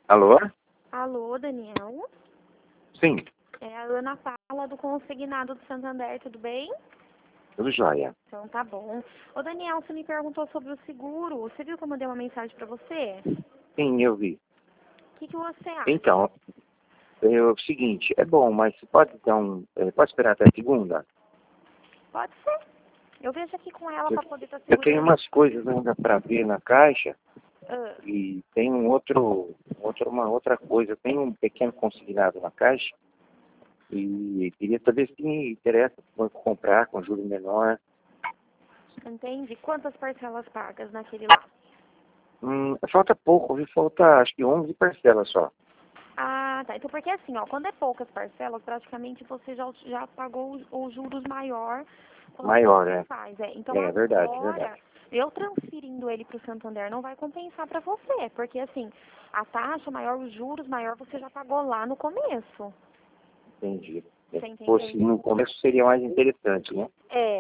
Alô? Alô, Daniel? Sim, É a Ana Paula do Consignado do Santander, tudo bem? tudo jóia. Então tá bom. Ô Daniel, você me perguntou sobre o seguro. Você viu que eu mandei uma mensagem pra você? Sim, eu vi. O que você acha? Então, é o seguinte, é bom, mas você pode então, pode esperar até segunda? Pode ser. Eu vejo aqui com ela Eu, pra poder estar eu tenho segurando. umas coisas ainda para ver na caixa Ah, e tem uma outra coisa. Tem um pequeno consignado na caixa e queria saber se me interessa comprar com juros menor. entende? Quantas parcelas pagas naquele lá? Falta pouco, viu? Falta acho que 11 parcelas só. Ah, tá. Então, porque assim, ó, quando é poucas parcelas, praticamente você já pagou os juros maior quando Maior, você é. faz. Então, É verdade, agora, verdade. eu transferindo ele para o Santander não vai compensar para você, porque assim, a taxa maior, os juros maior, você já pagou lá no começo. Entendi. Você Se fosse entendeu? no começo seria mais interessante, né?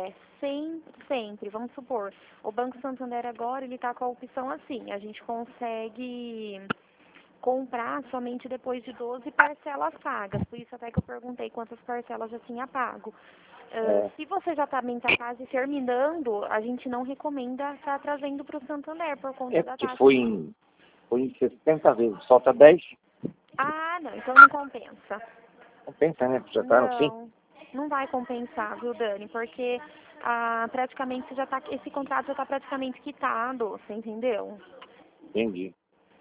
Sempre. Vamos supor, o Banco Santander agora, ele tá com a opção assim, a gente consegue comprar somente depois de 12 parcelas pagas. Por isso até que eu perguntei quantas parcelas já tinha pago. É, Se você já também está quase terminando, a gente não recomenda estar trazendo para o Santander por conta da porque taxa. foi em 60 vezes, falta 10. Ah, não, então não compensa. Compensa, né? Já tá no fim. Não, não vai compensar, viu, Dani? Porque praticamente já tá, esse contrato já está praticamente quitado, você entendeu? Entendi.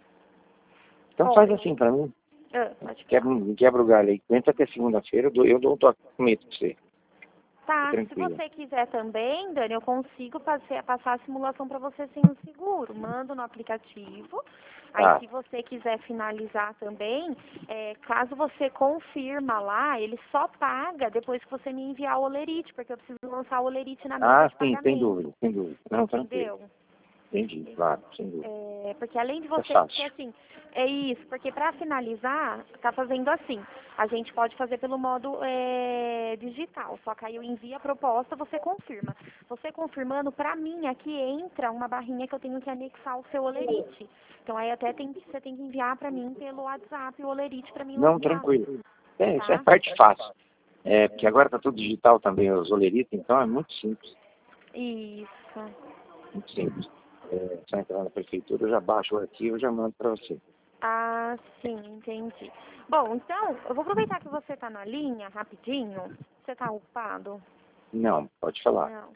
Então faz Olha, assim pra mim. pode falar. Quebra o galho aí. Entra até segunda-feira, eu dou um documento pra você. Fica Tá, se tranquilo. você quiser também, Dani, eu consigo passar a simulação para você sem o seguro. Mando no aplicativo. Aí, Tá. se você quiser finalizar também, caso você confirma lá, ele só paga depois que você me enviar o olerite, porque eu preciso lançar o olerite na mesa Ah, de sim, sem pagamento. dúvida, sem dúvida. Não, tranquilo. Entendeu? Entendi, claro, sem dúvida. Porque além de É você, porque fácil. assim, é isso, porque para finalizar, tá fazendo assim, a gente pode fazer pelo modo digital, só que aí eu envio a proposta, você confirma. Você confirmando, para mim aqui entra uma barrinha que eu tenho que anexar o seu olerite. Então aí até você tem que enviar para mim pelo WhatsApp o olerite para mim Não, logar, tranquilo. Isso é tá? parte fácil. Porque agora tá tudo digital também, os oleritos, então é muito simples. Isso. Muito simples. Só entrar na prefeitura, eu já baixo o arquivo e já mando para você. Ah, sim, entendi. Bom, então, eu vou aproveitar que você tá na linha, rapidinho. Você tá ocupado? Não, pode falar. Não.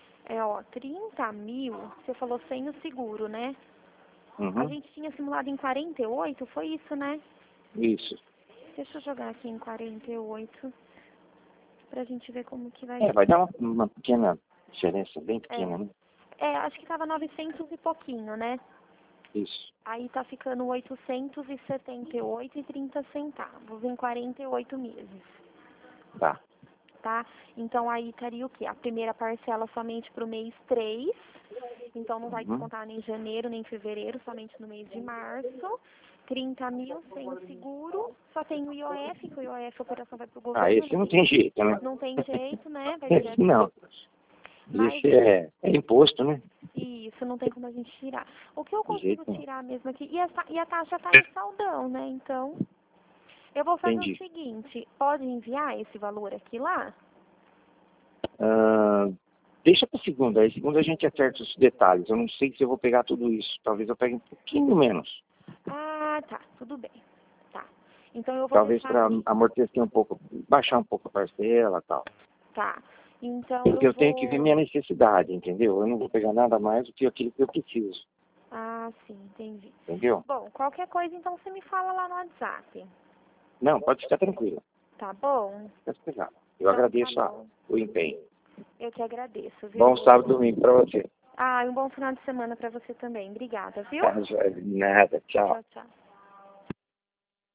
30 mil, você falou sem o seguro, né? A Uhum. gente tinha simulado em 48, foi isso, né? Isso. Deixa eu jogar aqui em 48, pra gente ver como que vai Vai ser. dar uma pequena diferença, bem pequena, né? Acho que tava 900 e pouquinho, né? Isso. Aí tá ficando 878,30 centavos em 48 meses. Tá. Tá? Então aí estaria o quê? A primeira parcela somente para o mês 3, então não vai Uhum. descontar nem janeiro nem fevereiro, somente no mês de março. 30 mil sem seguro, só tem o IOF, que o IOF a operação vai para o governo, Esse não tem jeito, né? não tem jeito, né? Vai ser Esse assim. não. Mas Esse é imposto, né? isso não tem como a gente tirar. O que eu De consigo jeito não. tirar mesmo aqui, e a taxa está em saldão, né? Então, eu vou fazer o Entendi. seguinte, pode enviar esse valor aqui lá? Ah, deixa para segunda. Aí segunda a gente acerta os detalhes. Eu não sei se eu vou pegar tudo isso. Talvez eu pegue um pouquinho menos. Ah, tá, tudo bem. Tá. Então eu vou Talvez deixar para aqui. amortecer um pouco, baixar um pouco a parcela e tal. Tá. Então Porque eu eu tenho que ver vou. minha necessidade, entendeu? Eu não vou pegar nada mais do que aquilo que eu preciso. Ah, sim, entendi. Entendeu? Bom, qualquer coisa então você me fala lá no WhatsApp. Não, pode ficar tranquilo. Tá bom? Pode pegar. Eu Então tá agradeço bom. o empenho. Eu que agradeço, viu? Bom sábado e domingo para você. E um bom final de semana pra você também. Obrigada, viu? Tá, nada, tchau. Tchau, tchau.